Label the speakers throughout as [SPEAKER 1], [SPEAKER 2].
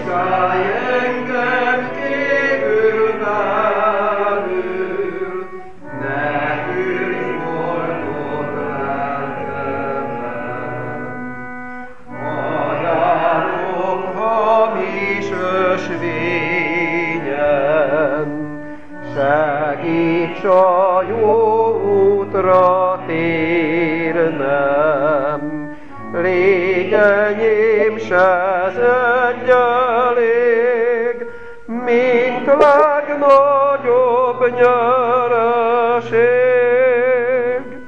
[SPEAKER 1] vizsgálj engem kívül velül, ne hűlj boldog lelkemet. Ajánlom hamis ösvényen, segíts a jó útra térnem, légy enyém s egy elég, mint legnagyobb nyereség.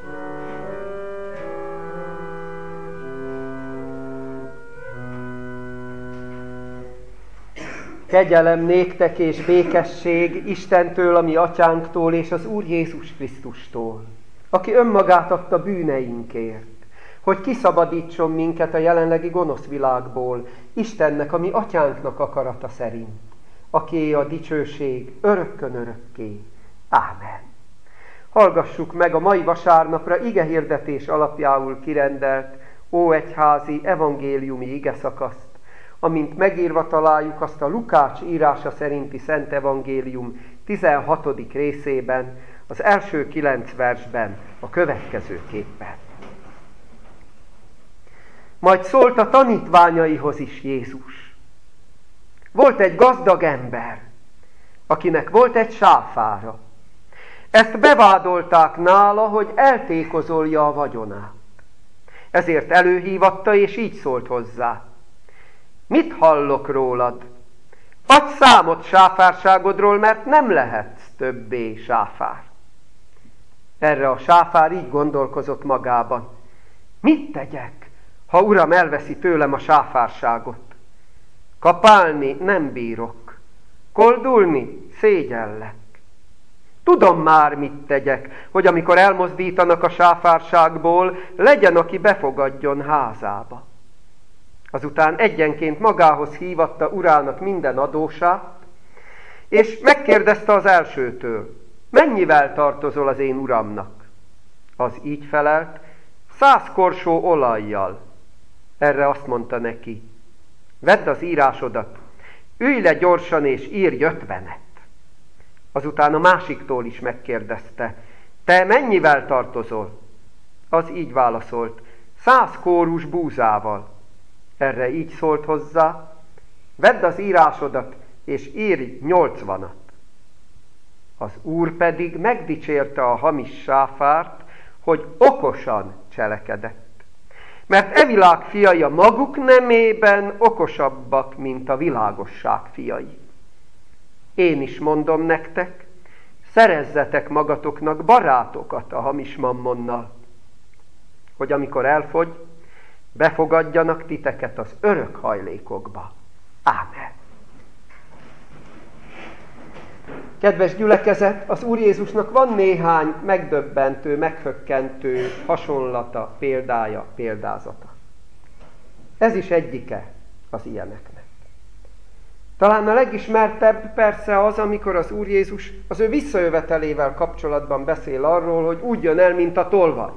[SPEAKER 2] Kegyelem néktek és békesség Istentől, a mi atyánktól és az Úr Jézus Krisztustól, aki önmagát adta bűneinkért, hogy kiszabadítson minket a jelenlegi gonosz világból, Istennek, a mi atyánknak akarata szerint, akié a dicsőség örökkön örökké. Ámen. Hallgassuk meg a mai vasárnapra igehirdetés alapjául kirendelt óegyházi evangéliumi igeszakaszt, amint megírva találjuk azt a Lukács írása szerinti Szent Evangélium 16. részében, az első 9 versben a következőképpen. Majd szólt a tanítványaihoz is Jézus. Volt egy gazdag ember, akinek volt egy sáfára. Ezt bevádolták nála, hogy eltékozolja a vagyonát. Ezért előhívatta, és így szólt hozzá. Mit hallok rólad? Adj számot sáfárságodról, mert nem lehetsz többé sáfár. Erre a sáfár így gondolkozott magában. Mit tegyek, ha uram elveszi tőlem a sáfárságot? Kapálni nem bírok, koldulni szégyellek. Tudom már, mit tegyek, hogy amikor elmozdítanak a sáfárságból, legyen, aki befogadjon házába. Azután egyenként magához hívatta urának minden adósát, és megkérdezte az elsőtől, mennyivel tartozol az én uramnak? Az így felelt, 100 korsó olajjal. Erre azt mondta neki, vedd az írásodat, ülj le gyorsan és írj 50-et. Azután a másiktól is megkérdezte, te mennyivel tartozol? Az így válaszolt, 100 kórus búzával. Erre így szólt hozzá, vedd az írásodat, és írj 80-at. Az Úr pedig megdicsérte a hamis sáfárt, hogy okosan cselekedett. Mert e világ fiai a maguk nemében okosabbak, mint a világosság fiai. Én is mondom nektek, szerezzetek magatoknak barátokat a hamis mammonnal, hogy amikor elfogy, befogadjanak titeket az örök hajlékokba. Ámen. Kedves gyülekezet, az Úr Jézusnak van néhány megdöbbentő, meghökkentő hasonlata, példája, példázata. Ez is egyike az ilyeneknek. Talán a legismertebb persze az, amikor az Úr Jézus az ő visszajövetelével kapcsolatban beszél arról, hogy úgy jön el, mint a tolvaj.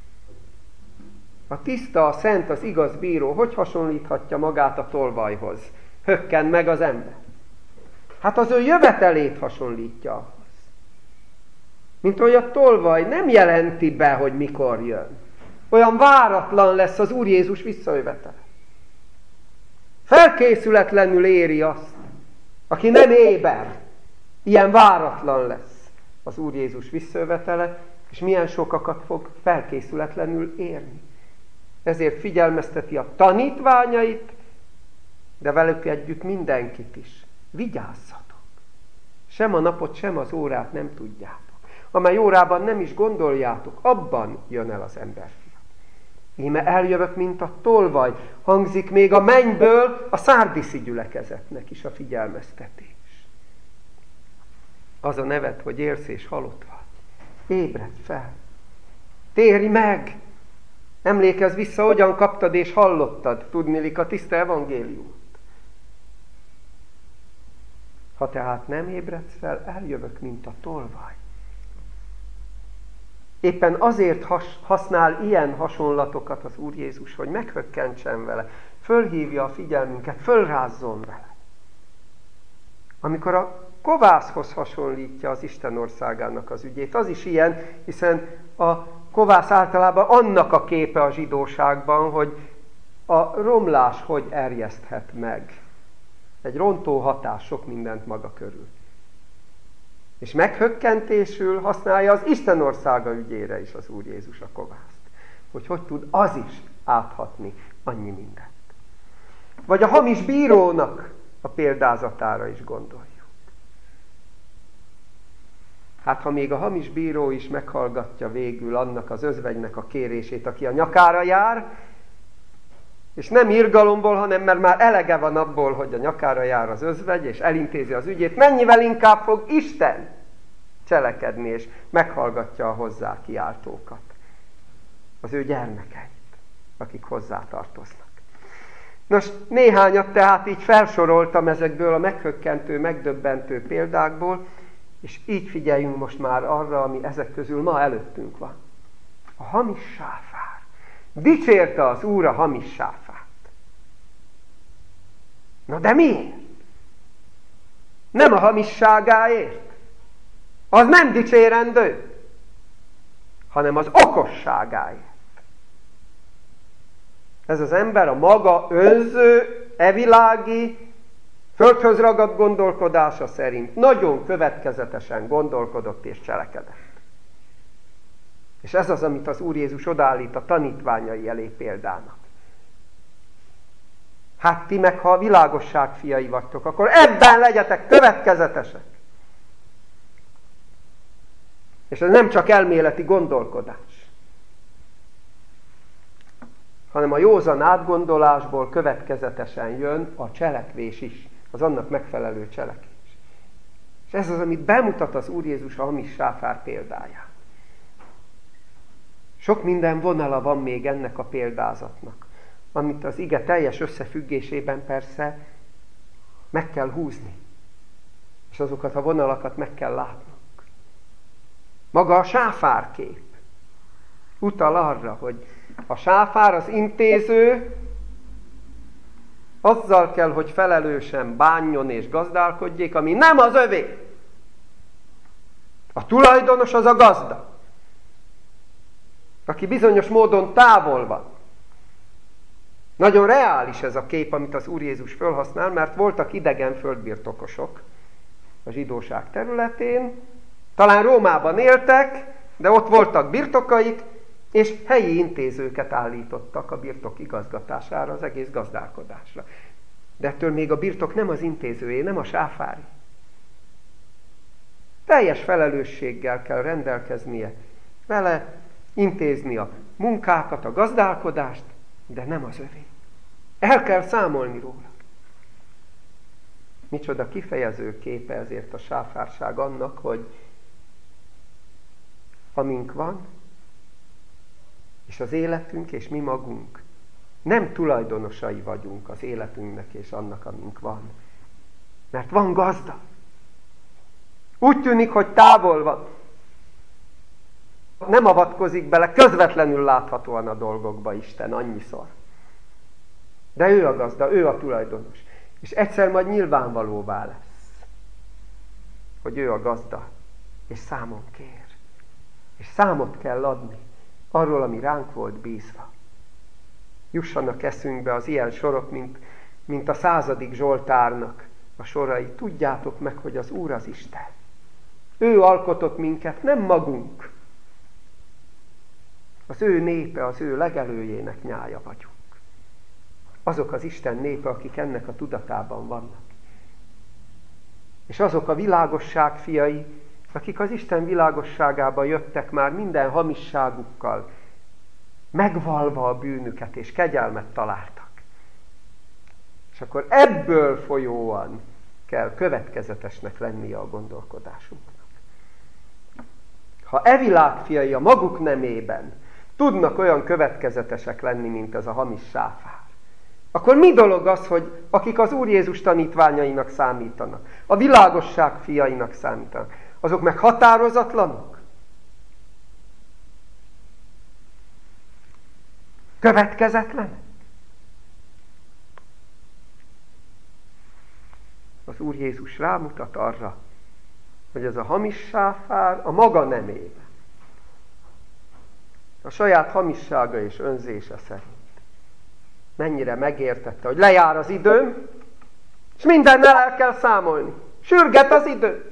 [SPEAKER 2] A tiszta, a szent, az igaz bíró hogy hasonlíthatja magát a tolvajhoz? Hökken meg az ember. Hát az ő jövetelét hasonlítja ahhoz. Mint hogy a tolvaj nem jelenti be, hogy mikor jön. Olyan váratlan lesz az Úr Jézus visszajövetele. Felkészületlenül éri azt, aki nem éber. Ilyen váratlan lesz az Úr Jézus visszajövetele, és milyen sokakat fog felkészületlenül érni. Ezért figyelmezteti a tanítványait, de velük együtt mindenkit is. Vigyázzatok! Sem a napot, sem az órát nem tudjátok. Amely órában nem is gondoljátok, abban jön el az emberfia. Íme eljövök, mint a tolvaj, hangzik még a mennyből a szárdiszi gyülekezetnek is a figyelmeztetés. Az a neved, hogy élsz és halott vagy. Ébredj fel! Térj meg! Emlékezz vissza, hogyan kaptad és hallottad, tudniillik a tiszta evangéliumot. Ha tehát nem ébredsz fel, eljövök, mint a tolvaj. Éppen azért használ ilyen hasonlatokat az Úr Jézus, hogy meghökkentsen vele, fölhívja a figyelmünket, fölrázzon vele. Amikor a kovászhoz hasonlítja az Isten országának az ügyét, az is ilyen, hiszen a kovász általában annak a képe a zsidóságban, hogy a romlás hogy erjeszthet meg. Egy rontó hatás sok mindent maga körül. És meghökkentésül használja az Isten országa ügyére is az Úr Jézus a kovászt. Hogy tud az is áthatni annyi mindent. Vagy a hamis bírónak a példázatára is gondoljuk. Hát ha még a hamis bíró is meghallgatja végül annak az özvegynek a kérését, aki a nyakára jár, és nem irgalomból, hanem mert már elege van abból, hogy a nyakára jár az özvegy, és elintézi az ügyét, mennyivel inkább fog Isten cselekedni, és meghallgatja a hozzá kiáltókat. Az ő gyermekeit, akik hozzá tartoznak. Nos, néhányat tehát így felsoroltam ezekből a meghökkentő, megdöbbentő példákból, és így figyeljünk most már arra, ami ezek közül ma előttünk van. A hamis sáfár. Dicsérte az Úr a hamis sáfárt. Na de miért? Nem a hamisságáért. Az nem dicsérendő, hanem az okosságáért. Ez az ember a maga önző, evilági, földhöz ragadt gondolkodása szerint nagyon következetesen gondolkodott és cselekedett. És ez az, amit az Úr Jézus odaállít a tanítványai elé példának. Hát ti meg, ha a világosság fiai vagytok, akkor ebben legyetek következetesek. És ez nem csak elméleti gondolkodás, hanem a józan átgondolásból következetesen jön a cselekvés is, az annak megfelelő cselekvés. És ez az, amit bemutat az Úr Jézus a hamis sáfár példáján. Sok minden vonala van még ennek a példázatnak, amit az ige teljes összefüggésében persze meg kell húzni. És azokat a vonalakat meg kell látnunk. Maga a sáfárkép utal arra, hogy a sáfár, az intéző, azzal kell, hogy felelősen bánjon és gazdálkodjék, ami nem az övé. A tulajdonos az a gazda, aki bizonyos módon távol van. Nagyon reális ez a kép, amit az Úr Jézus felhasznál, mert voltak idegen földbirtokosok a zsidóság területén, talán Rómában éltek, de ott voltak birtokaik, és helyi intézőket állítottak a birtok igazgatására, az egész gazdálkodásra. De ettől még a birtok nem az intézőjé, nem a sáfári. Teljes felelősséggel kell rendelkeznie vele, intézni a munkákat, a gazdálkodást, de nem az övé. El kell számolni róla. Micsoda kifejező képe ezért a sáfárság annak, hogy amink van, és az életünk, és mi magunk nem tulajdonosai vagyunk az életünknek és annak, amink van. Mert van gazda. Úgy tűnik, hogy távol van. Nem avatkozik bele közvetlenül láthatóan a dolgokba Isten annyiszor. De ő a gazda, ő a tulajdonos. És egyszer majd nyilvánvalóvá lesz, hogy ő a gazda, és számon kér. És számot kell adni arról, ami ránk volt bízva. Jussanak eszünkbe az ilyen sorok, mint a 100. Zsoltárnak a sorai. Tudjátok meg, hogy az Úr az Isten. Ő alkotott minket, nem magunk. Az ő népe, az ő legelőjének nyája vagyunk. Azok az Isten népe, akik ennek a tudatában vannak. És azok a világosság fiai, akik az Isten világosságába jöttek már minden hamisságukkal, megvalva a bűnüket, és kegyelmet találtak. És akkor ebből folyóan kell következetesnek lennie a gondolkodásunknak. Ha e világ fiai a maguk nemében tudnak olyan következetesek lenni, mint ez a hamis sáfár, akkor mi dolog az, hogy akik az Úr Jézus tanítványainak számítanak, a világosság fiainak számítanak, azok meg határozatlanok? Következetlenek? az Úr Jézus rámutat arra, hogy ez a hamis sáfár a maga nemében, a saját hamissága és önzése szerint mennyire megértette, hogy lejár az időm, és mindennel el kell számolni. Sürget az idő.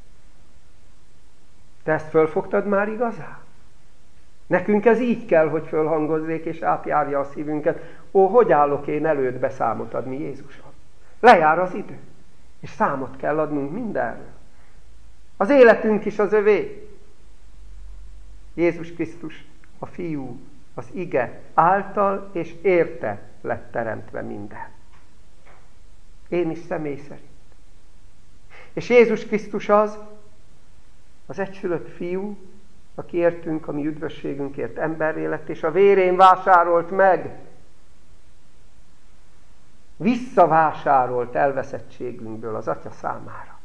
[SPEAKER 2] Te ezt fölfogtad már igazán? Nekünk ez így kell, hogy fölhangozzék és átjárja a szívünket. Ó, hogy állok én elődbe számot adni Jézuson? Lejár az idő, és számot kell adnunk mindenről. Az életünk is az övé. Jézus Krisztus, a Fiú, az ige által és érte lett teremtve minden. Én is személy szerint. És Jézus Krisztus az egyszülött Fiú, aki értünk, a mi üdvösségünkért emberré lett, és a vérén vásárolt meg, visszavásárolt elveszettségünkből az Atya számára.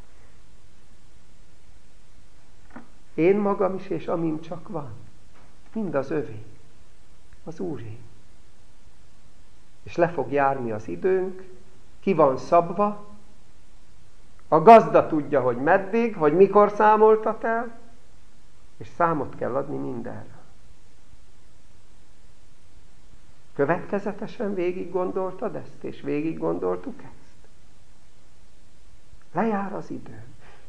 [SPEAKER 2] Én magam is, és amim csak van, mind az övé, az Úré. És le fog járni az időnk, ki van szabva, a gazda tudja, hogy meddig, hogy mikor számoltat el, és számot kell adni mindenről. Következetesen végig gondoltad ezt, és végig gondoltuk ezt? Lejár az idő.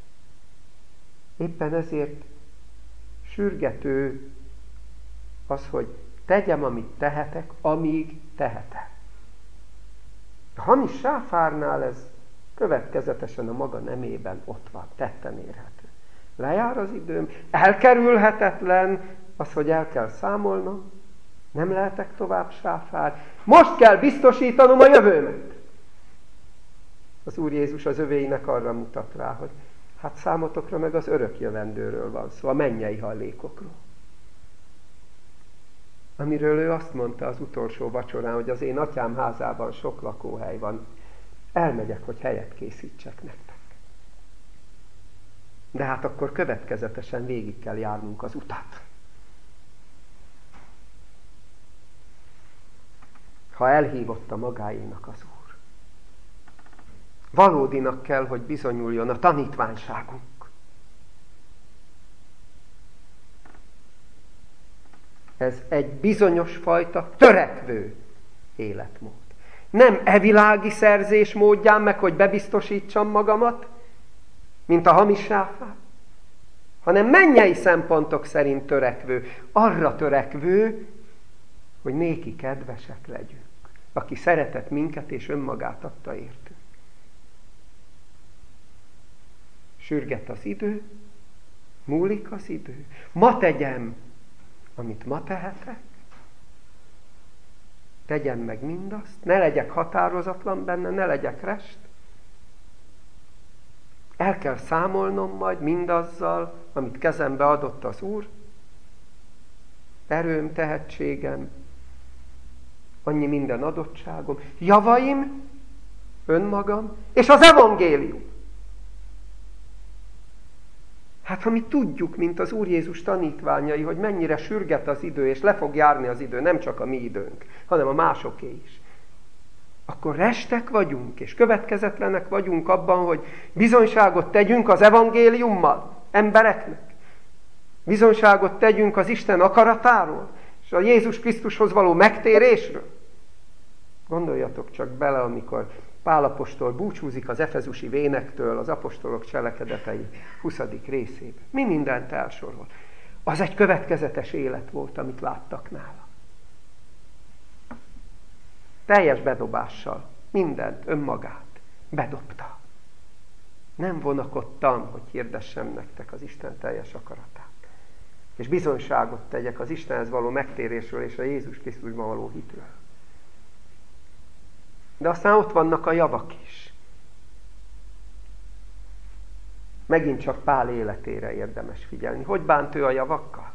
[SPEAKER 2] Éppen ezért sürgető az, hogy tegyem, amit tehetek, amíg tehetek. A hamis sáfárnál ez következetesen a maga nemében ott van, tetten érhető. Lejár az időm, elkerülhetetlen az, hogy el kell számolnom, nem lehetek tovább sáfár, most kell biztosítanom a jövőmet. Az Úr Jézus az övéinek arra mutat rá, hogy hát számotokra meg az örök jövendőről van szó, a mennyei hallékokról. Amiről ő azt mondta az utolsó vacsorán, hogy az én atyám házában sok lakóhely van, elmegyek, hogy helyet készítsek nektek. De hát akkor következetesen végig kell járnunk az utat. Ha elhívotta magáénak az Úr. Valódinak kell, hogy bizonyuljon a tanítványságunk. Ez egy bizonyos fajta törekvő életmód. Nem evilági szerzés módján meg, hogy bebiztosítsam magamat, mint a hamis sáfár, hanem mennyei szempontok szerint törekvő, arra törekvő, hogy néki kedvesek legyünk, aki szeretett minket és önmagát adta értünk. Sürget az idő, múlik az idő. Ma tegyem, amit ma tehetek, tegyem meg mindazt, ne legyek határozatlan benne, ne legyek rest. El kell számolnom majd mindazzal, amit kezembe adott az Úr, erőm, tehetségem, annyi minden adottságom, javaim, önmagam, és az evangélium. Hát ha mi tudjuk, mint az Úr Jézus tanítványai, hogy mennyire sürget az idő, és le fog járni az idő, nem csak a mi időnk, hanem a másoké is, akkor restek vagyunk, és következetlenek vagyunk abban, hogy bizonyságot tegyünk az evangéliummal embereknek. Bizonyságot tegyünk az Isten akaratáról, és a Jézus Krisztushoz való megtérésről. Gondoljatok csak bele, amikor Pál apostol búcsúzik az efezusi vénektől az apostolok cselekedetei 20. részében. Mi mindent elsorol. Az egy következetes élet volt, amit láttak nála. Teljes bedobással, mindent, önmagát bedobta. Nem vonakodtam, hogy hirdessem nektek az Isten teljes akaratát. És bizonyságot tegyek az Istenhez való megtérésről és a Jézus Krisztusban való hitről. De aztán ott vannak a javak is. Megint csak Pál életére érdemes figyelni. Hogy bánt ő a javakkal?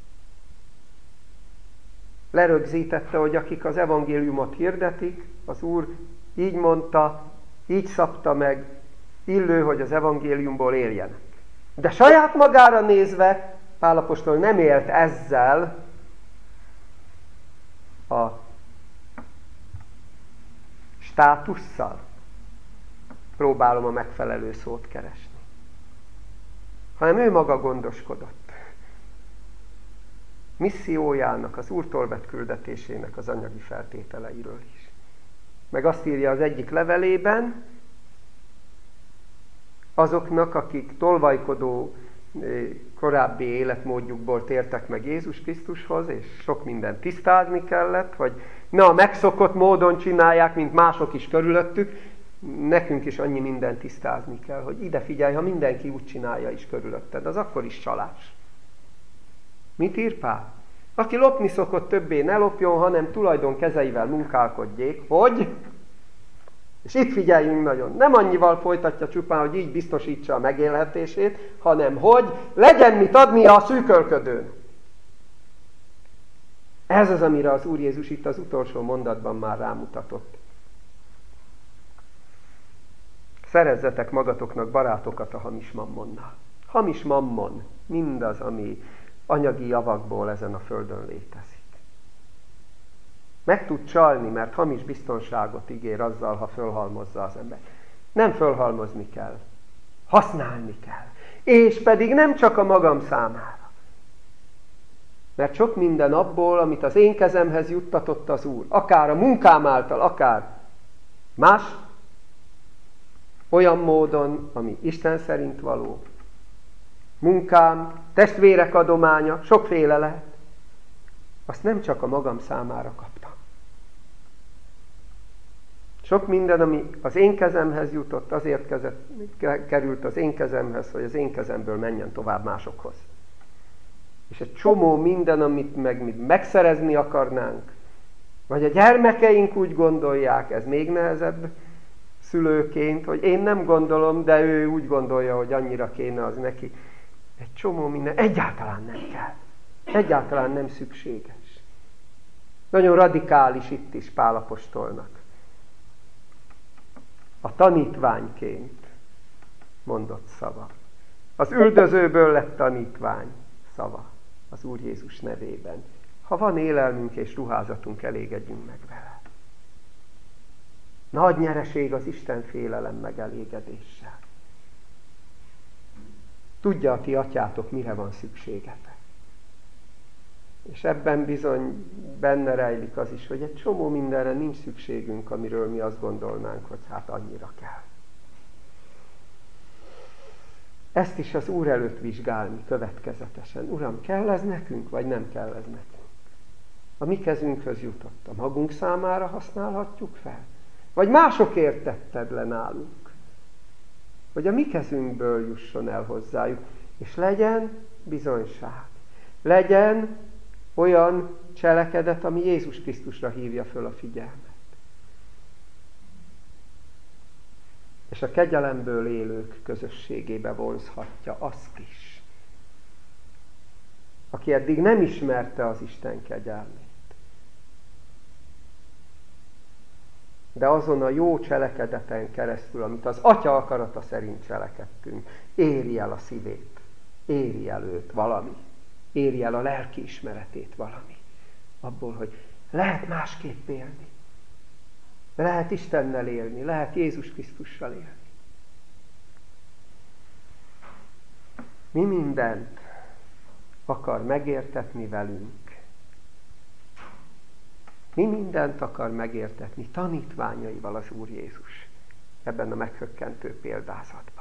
[SPEAKER 2] Lerögzítette, hogy akik az evangéliumot hirdetik, az Úr így mondta, így szabta meg, illő, hogy az evangéliumból éljenek. De saját magára nézve, Pál apostol nem élt ezzel a státusszal. próbálom a megfelelő szót keresni, hanem ő maga gondoskodott missziójának, az Úrtól vett küldetésének az anyagi feltételeiről is. Meg azt írja az egyik levelében, azoknak, akik tolvajkodó korábbi életmódjukból tértek meg Jézus Krisztushoz, és sok mindent tisztázni kellett, hogy ne a megszokott módon csinálják, mint mások is körülöttük, nekünk is annyi mindent tisztázni kell, hogy ide figyelj, ha mindenki úgy csinálja is körülötted, az akkor is csalás. Mit ír Pál? Aki lopni szokott, többé ne lopjon, hanem tulajdon kezeivel munkálkodjék, hogy... És itt figyeljünk nagyon. Nem annyival folytatja csupán, hogy így biztosítsa a megélhetését, hanem hogy legyen mit adnia a szűkölködőn. Ez az, amire az Úr Jézus itt az utolsó mondatban már rámutatott. Szerezzetek magatoknak barátokat a hamis mammonnal. Hamis mammon, mindaz, ami anyagi javakból ezen a földön létezik. Meg tud csalni, mert hamis biztonságot ígér azzal, ha fölhalmozza az ember. Nem fölhalmozni kell, használni kell. És pedig nem csak a magam számára. Mert sok minden abból, amit az én kezemhez juttatott az Úr, akár a munkám által, akár más, olyan módon, ami Isten szerint való, munkám, testvérek adománya, sokféle lehet, azt nem csak a magam számára kaptam. Sok minden, ami az én kezemhez jutott, azért került az én kezemhez, hogy az én kezemből menjen tovább másokhoz. És egy csomó minden, amit mi megszerezni akarnánk, vagy a gyermekeink úgy gondolják, ez még nehezebb szülőként, hogy én nem gondolom, de ő úgy gondolja, hogy annyira kéne az neki. Egy csomó minden egyáltalán nem kell. Egyáltalán nem szükséges. Nagyon radikális itt is Pál apostolnak. A tanítványként mondott szava. Az üldözőből lett tanítvány szava az Úr Jézus nevében. Ha van élelmünk és ruházatunk, elégedjünk meg vele. Nagy nyereség az Isten félelem megelégedéssel. Tudja a ti atyátok, mire van szükségetek. És ebben bizony benne rejlik az is, hogy egy csomó mindenre nincs szükségünk, amiről mi azt gondolnánk, hogy hát annyira kell. Ezt is az Úr előtt vizsgálni következetesen. Uram, kell ez nekünk, vagy nem kell ez nekünk? A mi kezünkhöz jutott, a magunk számára használhatjuk fel? Vagy másokért tetted le nálunk? Hogy a mi kezünkből jusson el hozzájuk, és legyen bizonyság. Legyen olyan cselekedet, ami Jézus Krisztusra hívja föl a figyelmet. És a kegyelemből élők közösségébe vonzhatja azt is, aki eddig nem ismerte az Isten kegyelmét. De azon a jó cselekedeten keresztül, amit az Atya akarata szerint cselekedtünk, éri el a szívét, éri el őt valami, éri el a lelki ismeretét valami. Abból, hogy lehet másképp élni. Lehet Istennel élni, lehet Jézus Krisztussal élni. Mi mindent akar megértetni velünk. Mi mindent akar megértetni tanítványaival az Úr Jézus ebben a meghökkentő példázatban.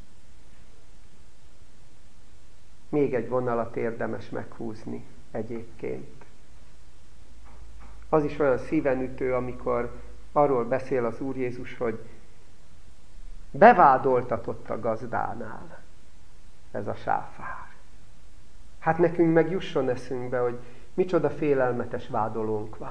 [SPEAKER 2] Még egy vonalat érdemes meghúzni egyébként. Az is olyan szívenütő, amikor arról beszél az Úr Jézus, hogy bevádoltatott a gazdánál ez a sáfár. Hát nekünk meg jusson eszünkbe, hogy micsoda félelmetes vádolónk van.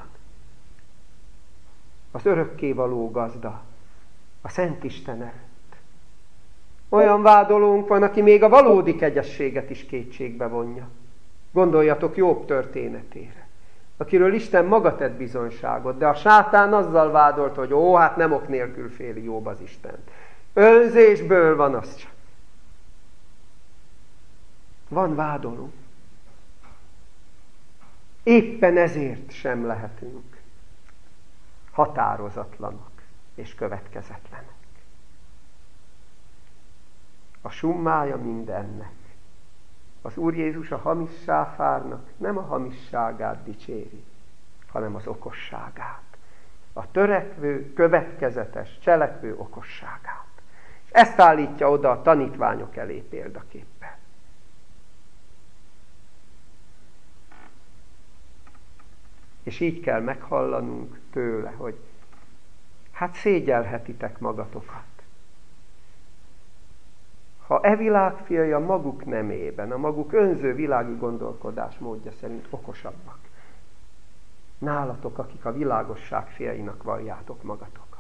[SPEAKER 2] Az örökkévaló gazda, a Szent Isten előtt. Olyan vádolónk van, aki még a valódi kegyességet is kétségbe vonja. Gondoljatok Jobb történetére, akiről Isten maga tett bizonyságot, de a sátán azzal vádolt, hogy hát nem ok nélkül féli Jobb az Istent. Önzésből van az csak. Van vádoló. Éppen ezért sem lehetünk határozatlanok és következetlenek. a summája mindennek. Az Úr Jézus a hamis sáfárnak nem a hamisságát dicséri, hanem az okosságát. A törekvő, következetes, cselekvő okosságát. És ezt állítja oda a tanítványok elé példaképpen. És így kell meghallanunk tőle, hogy hát szégyelhetitek magatokat. Ha e világ fiai a maguk nemében, a maguk önző világi gondolkodás módja szerint okosabbak. Nálatok, akik a világosság fiainak valljátok magatokat.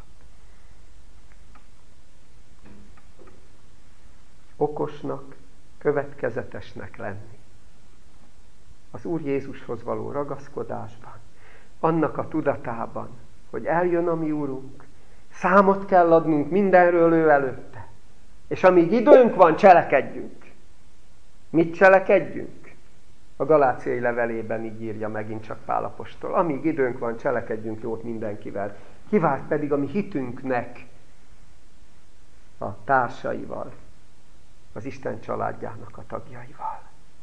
[SPEAKER 2] Okosnak, következetesnek lenni. Az Úr Jézushoz való ragaszkodásban, annak a tudatában, hogy eljön a mi Úrunk, számot kell adnunk mindenről ő előtte. És amíg időnk van, cselekedjünk. Mit cselekedjünk? A Galáciai levelében így írja megint csak Pál apostol. Amíg időnk van, cselekedjünk jót mindenkivel. Kivált pedig a mi hitünknek a társaival, az Isten családjának a tagjaival.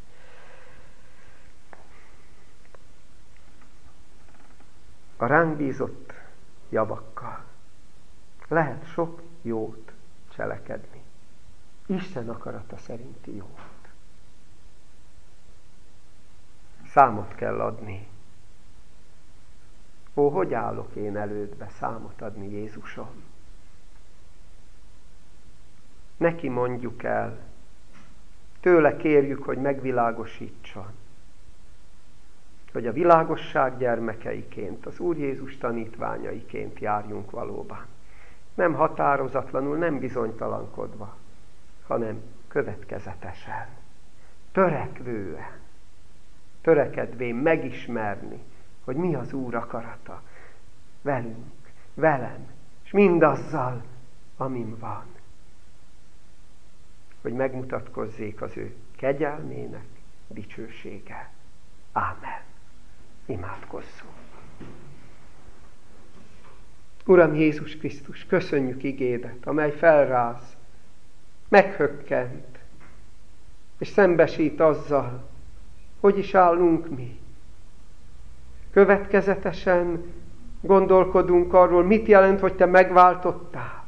[SPEAKER 2] A ránk bízott javakkal lehet sok jót cselekedni. Isten akarata szerinti jót. Számot kell adni. Ó, hogy állok én elődbe számot adni Jézusom? Neki mondjuk el, tőle kérjük, hogy megvilágosítson, hogy a világosság gyermekeiként, az Úr Jézus tanítványaiként járjunk valóban. Nem határozatlanul, nem bizonytalankodva, hanem következetesen, törekvően, törekedvén megismerni, hogy mi az Úr akarata velünk, velem, és mindazzal, amin van. Hogy megmutatkozzék az ő kegyelmének dicsősége. Ámen. Imádkozzunk. Uram Jézus Krisztus, köszönjük igédet, amely felráz, meghökkent, és szembesít azzal, hogy is állunk mi. Következetesen gondolkodunk arról, mit jelent, hogy te megváltottál.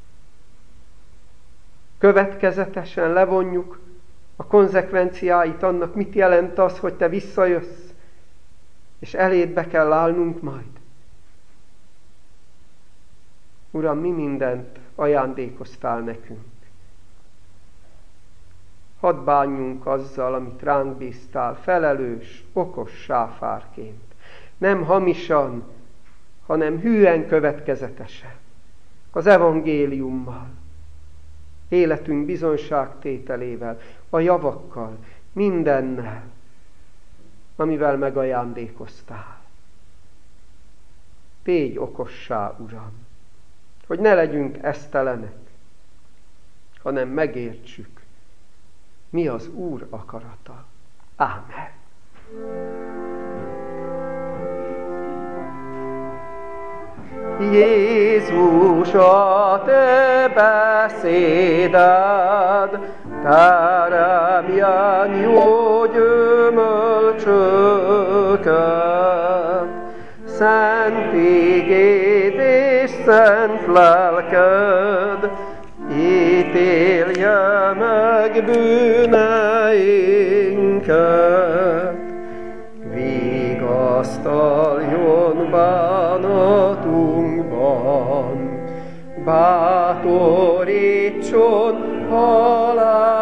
[SPEAKER 2] Következetesen levonjuk a konzekvenciáit annak, mit jelent az, hogy te visszajössz, és elédbe kell állnunk majd. Uram, mi mindent ajándékoztál nekünk. Hadd bánjunk azzal, amit ránk bíztál, felelős, okos sáfárként. Nem hamisan, hanem hűen következetesen. Az evangéliummal, életünk bizonyságtételével, a javakkal, mindennel, amivel megajándékoztál. Tégy okossá, Uram, hogy ne legyünk esztelenek, hanem megértsük, mi az Úr akarata. Ámen. Jézus, a te beszéded teremjen jó gyümölcsöket. Szent igéd és szent lelked ítélje meg bűneinket. Vigasztaljon bánatunkban, bátorítson halál.